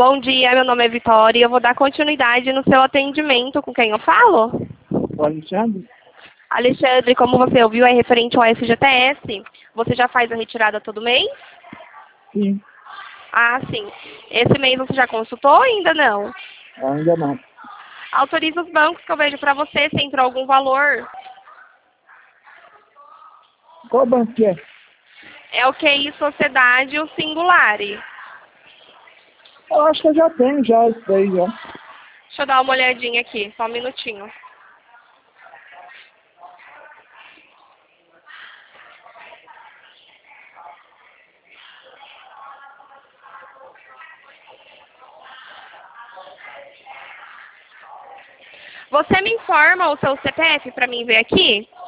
Bom dia, meu nome é Vitória e eu vou dar continuidade no seu atendimento. Com quem eu falo? O Alexandre? Alexandre, como você ouviu, é referente ao FGTS. Você já faz a retirada todo mês? Sim, Ah, sim. Esse mês você já consultou ou ainda não? ainda não. Autoriza os bancos que eu vejo para você se entrou algum valor. Qual banco que é? É o QI Sociedade e o Singulare. Eu acho que eu já tenho já isso daí já. Deixa eu dar uma olhadinha aqui, só um minutinho. Você me informa o seu CPF para mim ver aqui?